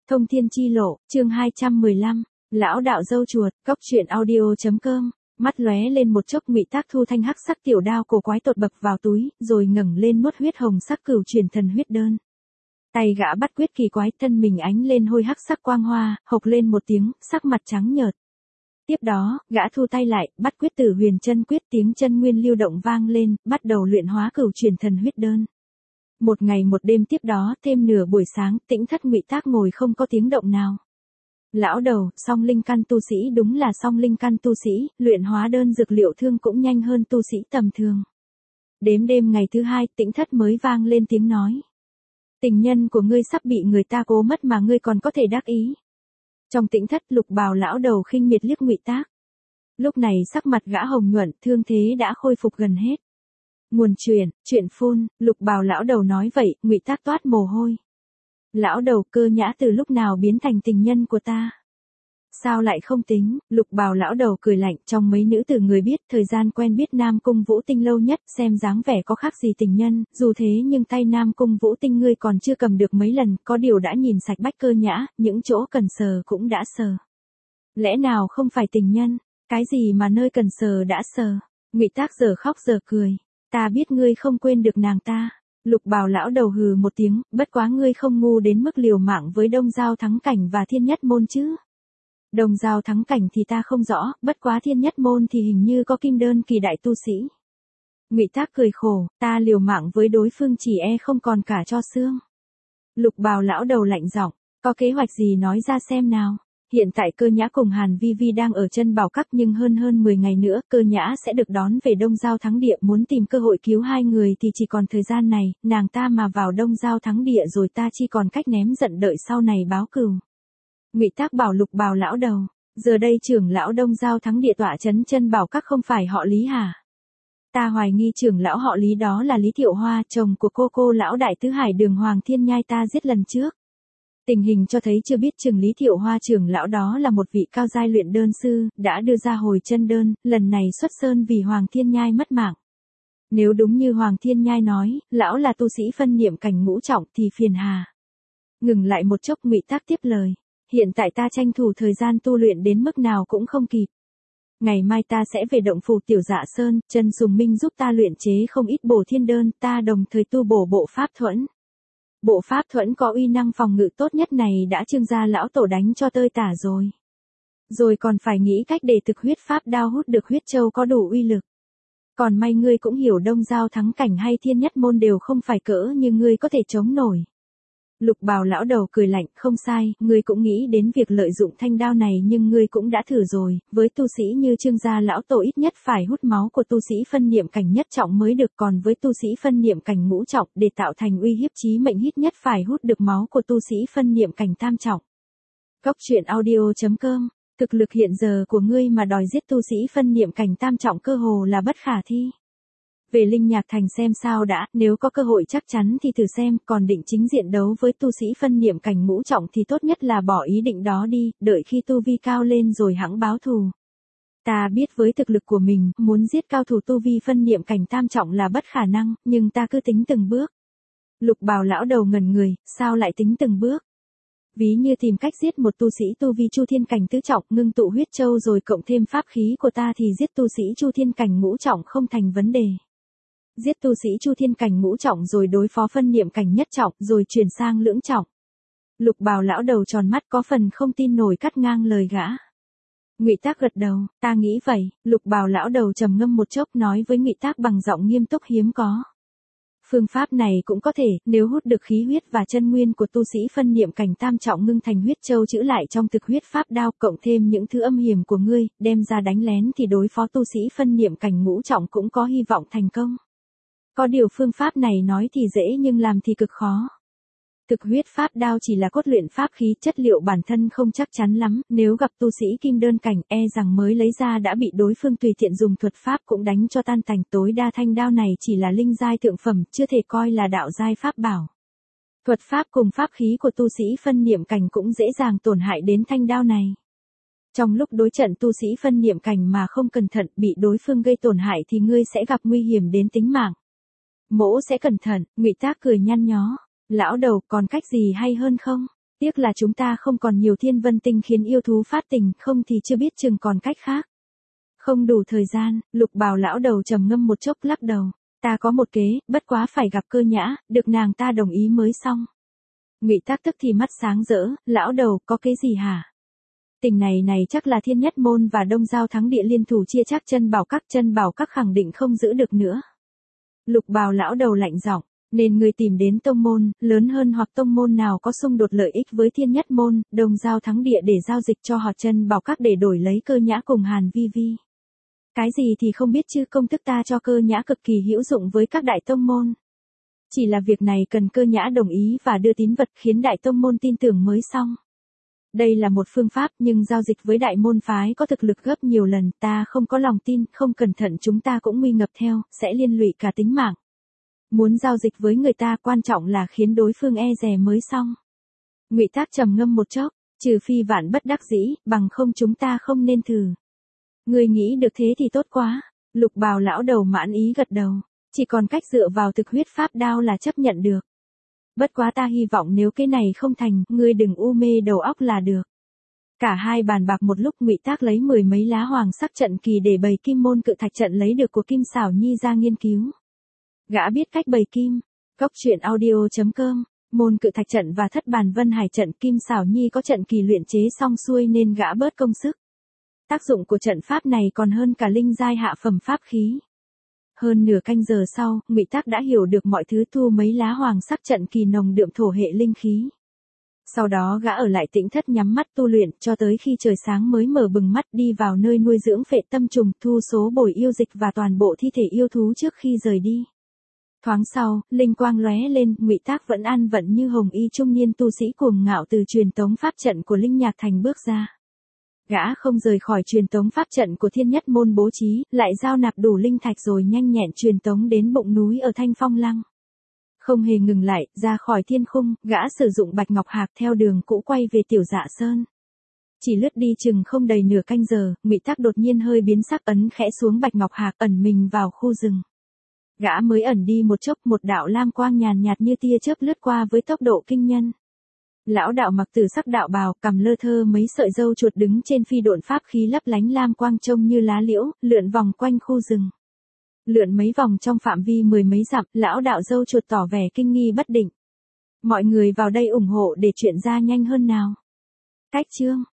Thông thiên chi lộ, chương 215, lão đạo dâu chuột, cóc truyện audio.com. Mắt lóe lên một chốc, Ngụy Tác thu thanh hắc sắc tiểu đao cổ quái tột bậc vào túi, rồi ngẩng lên nuốt huyết hồng sắc cửu truyền thần huyết đơn. Tay gã bắt quyết kỳ quái, thân mình ánh lên hôi hắc sắc quang hoa, hộc lên một tiếng, sắc mặt trắng nhợt. Tiếp đó, gã thu tay lại, bắt quyết tử huyền chân quyết, tiếng chân nguyên lưu động vang lên, bắt đầu luyện hóa cửu truyền thần huyết đơn. Một ngày một đêm tiếp đó, thêm nửa buổi sáng, Tĩnh Thất Ngụy Tác ngồi không có tiếng động nào. Lão đầu, song linh căn tu sĩ, đúng là song linh căn tu sĩ, luyện hóa đơn dược liệu thương cũng nhanh hơn tu sĩ tầm thường. Đếm đêm ngày thứ hai, Tĩnh Thất mới vang lên tiếng nói. Tình nhân của ngươi sắp bị người ta cố mất mà ngươi còn có thể đắc ý. Trong Tĩnh Thất, Lục Bào lão đầu khinh miệt liếc Ngụy Tác. Lúc này sắc mặt gã hồng nhuận, thương thế đã khôi phục gần hết. Nguồn chuyện phun, Lục Bào lão đầu nói vậy, Ngụy Tác toát mồ hôi. Lão đầu, Cơ Nhã từ lúc nào biến thành tình nhân của ta? Sao lại không tính? Lục Bào lão đầu cười lạnh, trong mấy nữ tử người biết, thời gian quen biết Nam Cung Vũ Tinh lâu nhất, xem dáng vẻ có khác gì tình nhân, dù thế nhưng tay Nam Cung Vũ Tinh ngươi còn chưa cầm được mấy lần, có điều đã nhìn sạch bách Cơ Nhã, những chỗ cần sờ cũng đã sờ. Lẽ nào không phải tình nhân? Cái gì mà nơi cần sờ đã sờ? Ngụy Tác giờ khóc giờ cười. Ta biết ngươi không quên được nàng ta. Lục Bào lão đầu hừ một tiếng, bất quá ngươi không ngu đến mức liều mạng với Đông Giao Thắng Cảnh và Thiên Nhất Môn chứ. Đông Giao Thắng Cảnh thì ta không rõ, bất quá Thiên Nhất Môn thì hình như có kim đơn kỳ đại tu sĩ. Ngụy Tác cười khổ, ta liều mạng với đối phương chỉ không còn cả cho xương. Lục Bào lão đầu lạnh giọng, có kế hoạch gì nói ra xem nào. Hiện tại Cơ Nhã cùng Hàn Vi Vi đang ở chân Bảo Các, nhưng hơn 10 ngày nữa Cơ Nhã sẽ được đón về Đông Giao Thắng Địa, muốn tìm cơ hội cứu hai người thì chỉ còn thời gian này, nàng ta mà vào Đông Giao Thắng Địa rồi ta chỉ còn cách ném giận đợi sau này báo cừu. Ngụy Tác bảo Lục Bào lão đầu, giờ đây trưởng lão Đông Giao Thắng Địa tọa trấn chân Bảo Các không phải họ Lý hả? Ta hoài nghi trưởng lão họ Lý đó là Lý Thiệu Hoa, chồng của cô lão đại tứ hải Đường Hoàng Thiên Nhai ta giết lần trước. Tình hình cho thấy chưa biết chừng Lý Thiệu Hoa trưởng lão đó là một vị cao giai luyện đơn sư, đã đưa ra hồi chân đơn, lần này xuất sơn vì Hoàng Thiên Nhai mất mạng. Nếu đúng như Hoàng Thiên Nhai nói, lão là tu sĩ phân niệm cảnh ngũ trọng thì phiền hà. Ngừng lại một chốc, Ngụy Tác tiếp lời. Hiện tại ta tranh thủ thời gian tu luyện đến mức nào cũng không kịp. Ngày mai ta sẽ về động phủ Tiểu Dạ Sơn, Trần Sùng Minh giúp ta luyện chế không ít bổ thiên đơn, ta đồng thời tu bổ bộ pháp thuẫn. Bộ pháp thuẫn có uy năng phòng ngự tốt nhất này đã Trương gia lão tổ đánh cho tơi tả rồi. Rồi còn phải nghĩ cách để thực huyết pháp đao hút được huyết châu có đủ uy lực. Còn may ngươi cũng hiểu Đông Giao Thắng Cảnh hay Thiên Nhất Môn đều không phải cỡ như ngươi có thể chống nổi. Lục Bào lão đầu cười lạnh, không sai, ngươi cũng nghĩ đến việc lợi dụng thanh đao này nhưng ngươi cũng đã thử rồi, với tu sĩ như Trương gia lão tổ ít nhất phải hút máu của tu sĩ phân niệm cảnh nhất trọng mới được, còn với tu sĩ phân niệm cảnh ngũ trọng để tạo thành uy hiếp chí mệnh ít nhất phải hút được máu của tu sĩ phân niệm cảnh tam trọng. Cóc truyện audio.com, thực lực hiện giờ của ngươi mà đòi giết tu sĩ phân niệm cảnh tam trọng cơ hồ là bất khả thi. Về Linh Nhạc Thành xem sao đã, nếu có cơ hội chắc chắn thì thử xem, còn định chính diện đấu với tu sĩ phân niệm cảnh ngũ trọng thì tốt nhất là bỏ ý định đó đi, đợi khi tu vi cao lên rồi hẵng báo thù. Ta biết với thực lực của mình, muốn giết cao thủ tu vi phân niệm cảnh tam trọng là bất khả năng, nhưng ta cứ tính từng bước. Lục Bào lão đầu ngẩn người, sao lại tính từng bước? Ví như tìm cách giết một tu sĩ tu vi Chu Thiên cảnh tứ trọng, ngưng tụ huyết châu rồi cộng thêm pháp khí của ta thì giết tu sĩ Chu Thiên cảnh ngũ trọng không thành vấn đề. Giết tu sĩ Chu Thiên cảnh ngũ trọng rồi đối phó phân niệm cảnh nhất trọng rồi chuyển sang lưỡng trọng. Lục Bào lão đầu tròn mắt có phần không tin nổi cắt ngang lời gã. Ngụy Tác gật đầu, ta nghĩ vậy. Lục Bào lão đầu trầm ngâm một chốc nói với Ngụy Tác bằng giọng nghiêm túc hiếm có. Phương pháp này cũng có thể, nếu hút được khí huyết và chân nguyên của tu sĩ phân niệm cảnh tam trọng ngưng thành huyết châu trữ lại trong thực huyết pháp đao, cộng thêm những thứ âm hiểm của ngươi, đem ra đánh lén thì đối phó tu sĩ phân niệm cảnh ngũ trọng cũng có hy vọng thành công. Có điều phương pháp này nói thì dễ nhưng làm thì cực khó. Thực huyết pháp đao chỉ là cốt luyện pháp khí, chất liệu bản thân không chắc chắn lắm, nếu gặp tu sĩ kim đơn cảnh rằng mới lấy ra đã bị đối phương tùy tiện dùng thuật pháp cũng đánh cho tan tành, tối đa thanh đao này chỉ là linh giai thượng phẩm, chưa thể coi là đạo giai pháp bảo. Thuật pháp cùng pháp khí của tu sĩ phân niệm cảnh cũng dễ dàng tổn hại đến thanh đao này. Trong lúc đối trận tu sĩ phân niệm cảnh mà không cẩn thận bị đối phương gây tổn hại thì ngươi sẽ gặp nguy hiểm đến tính mạng. Mỗ sẽ cẩn thận. Ngụy Tác cười nhăn nhó. Lão đầu, còn cách gì hay hơn không? Tiếc là chúng ta không còn nhiều thiên vân tinh khiến yêu thú phát tình, không thì chưa biết chừng còn cách khác. Không đủ thời gian, Lục Bào lão đầu trầm ngâm một chốc lắc đầu. Ta có một kế, bất quá phải gặp Cơ Nhã, được nàng ta đồng ý mới xong. Ngụy Tác tức thì mắt sáng rỡ, lão đầu có kế gì hả? Tình này chắc là Thiên Nhất Môn và Đông Giao Thắng Địa liên thủ chia chắc chân bảo các khẳng định không giữ được nữa. Lục Bào lão đầu lạnh giọng, nên người tìm đến tông môn, lớn hơn hoặc tông môn nào có xung đột lợi ích với Thiên Nhất Môn, Đông Giao Thắng Địa để giao dịch cho họ chân bảo các để đổi lấy Cơ Nhã cùng Hàn Vi Vi. Cái gì thì không biết chứ công thức ta cho Cơ Nhã cực kỳ hữu dụng với các đại tông môn. Chỉ là việc này cần Cơ Nhã đồng ý và đưa tín vật khiến đại tông môn tin tưởng mới xong. Đây là một phương pháp nhưng giao dịch với đại môn phái có thực lực gấp nhiều lần, ta không có lòng tin, không cẩn thận chúng ta cũng nguy ngập theo, sẽ liên lụy cả tính mạng. Muốn giao dịch với người ta quan trọng là khiến đối phương e dè mới xong. Ngụy Tác trầm ngâm một chốc, trừ phi vạn bất đắc dĩ, bằng không chúng ta không nên thử. Người nghĩ được thế thì tốt quá. Lục Bào lão đầu mãn ý gật đầu. Chỉ còn cách dựa vào thực huyết pháp đao là chấp nhận được. Bất quá ta hy vọng nếu cái này không thành, ngươi đừng u mê đầu óc là được. Cả hai bàn bạc một lúc, Ngụy Tác lấy 10 mấy lá hoàng sắc trận kỳ để bày kim môn cự thạch trận lấy được của Kim Xảo Nhi ra nghiên cứu. Gã biết cách bày kim. Cốc truyện audio.com. Môn cự thạch trận và thất bàn vân hải trận, Kim Xảo Nhi có trận kỳ luyện chế xong xuôi nên gã bớt công sức. Tác dụng của trận pháp này còn hơn cả linh giai hạ phẩm pháp khí. Hơn nửa canh giờ sau, Ngụy Tác đã hiểu được mọi thứ, thu mấy lá hoàng sắc trận kỳ nồng đượm thổ hệ linh khí. Sau đó gã ở lại tĩnh thất nhắm mắt tu luyện cho tới khi trời sáng mới mở bừng mắt đi vào nơi nuôi dưỡng phệ tâm trùng, thu số bồi yêu dịch và toàn bộ thi thể yêu thú trước khi rời đi. Thoáng sau, linh quang lóe lên, Ngụy Tác vẫn an vận như hồng y trung niên tu sĩ cuồng ngạo từ truyền tống pháp trận của Linh Nhạc Thành bước ra. Gã không rời khỏi truyền tống pháp trận của Thiên Nhất Môn bố trí, lại giao nạp đủ linh thạch rồi nhanh nhẹn truyền tống đến bụng núi ở Thanh Phong Lăng. Không hề ngừng lại, ra khỏi thiên khung, gã sử dụng Bạch Ngọc Hạc theo đường cũ quay về Tiểu Dạ Sơn. Chỉ lướt đi chừng không đầy nửa canh giờ, Ngụy Tác đột nhiên hơi biến sắc, ấn khẽ xuống Bạch Ngọc Hạc, ẩn mình vào khu rừng. Gã mới ẩn đi một chốc, một đạo lam quang nhàn nhạt như tia chớp lướt qua với tốc độ kinh nhân. Lão đạo mặc tử sắc đạo bào, cầm lơ thơ mấy sợi râu chuột đứng trên phi độn pháp khí lấp lánh lam quang trông như lá liễu, lượn vòng quanh khu rừng. Lượn mấy vòng trong phạm vi 10 mấy dặm, lão đạo râu chuột tỏ vẻ kinh nghi bất định. Mọi người vào đây ủng hộ để chuyện ra nhanh hơn nào. Cách chương